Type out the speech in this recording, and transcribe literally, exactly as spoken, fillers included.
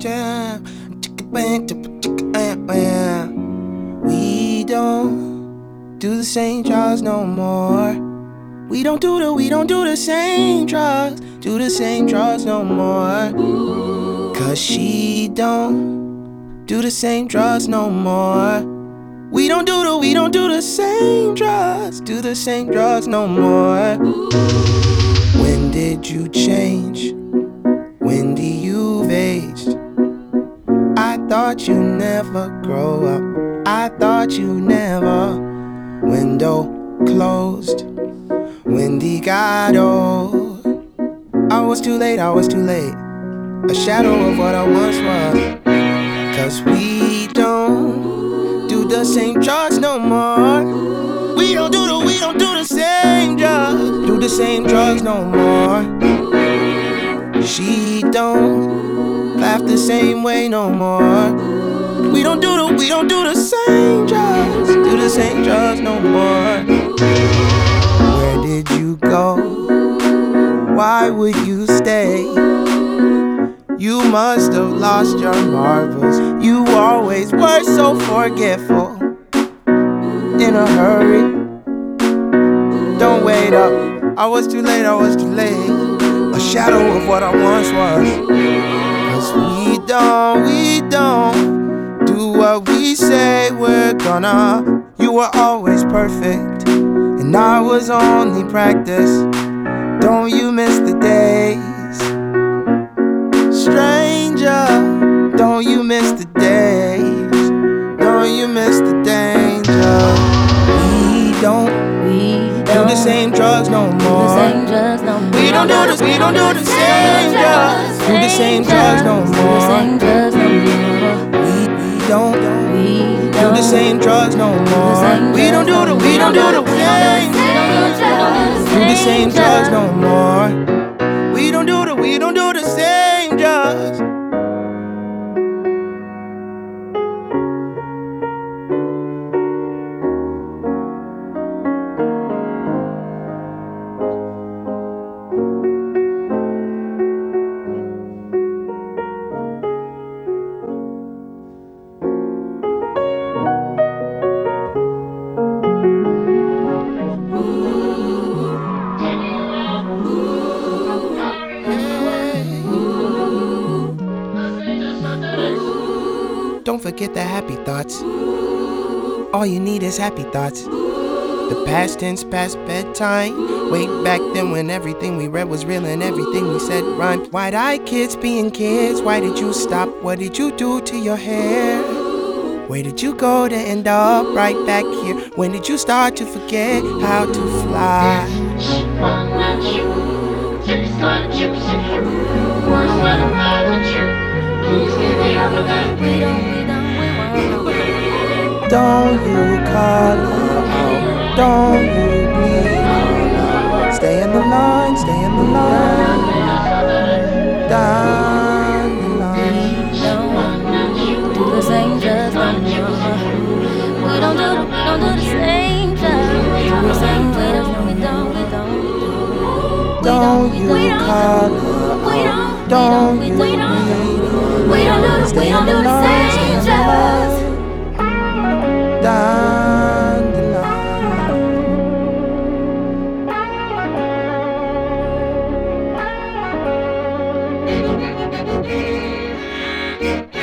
down. We don't do the same drugs no more. We don't do the, we don't do the same drugs, do the same drugs no more. Cause she don't do the same drugs no more. We don't do the, we don't do the same drugs, do the same drugs no more. When did you change? When do you've aged? I thought you never grow up. I thought you never. Window closed. Wendy got old. I was too late, I was too late. A shadow of what I once was. Cause we don't do the same drugs no more. We don't do the, we don't do the same drugs, do the same drugs no more. She don't laugh the same way no more. We don't do the, we don't do the same drugs, do the same drugs no more. Where did you go? Why would you stay? You must have lost your marbles. You always were so forgetful. In a hurry, don't wait up. I was too late, I was too late. A shadow of what I once was. Cause we don't, we don't do what we say we're gonna. You were always perfect, and I was only practice. Don't you miss the days? Stranger, don't you miss the days? Don't you miss the danger? We don't, We do don't the same drugs no do the more. same drugs no more. We don't do this, we don't do the same drugs, do the same drugs no Do the more. same drugs no more. We, we don't We do don't the same drugs no more. same We don't do drugs the, no we don't do the same, do the same drugs no more. We don't do the, we don't do the same drugs. Don't forget the happy thoughts. All you need is happy thoughts. The past tense, past bedtime. Way back then when everything we read was real and everything we said rhymed. Wide-eyed kids being kids. Why did you stop? What did you do to your hair? Where did you go to end up right back here? When did you start to forget how to fly? Don't you call her out, don't you please. Stay in the line, stay in the line. Down the line. Do the same drugs no more. We don't do the, we don't do the same drugs. Do the same drugs. We don't, we don't. Don't you call her out, don't you We don't please. We don't do the, we Stay in don't the do the line, stay same in the drugs. line. Down the line.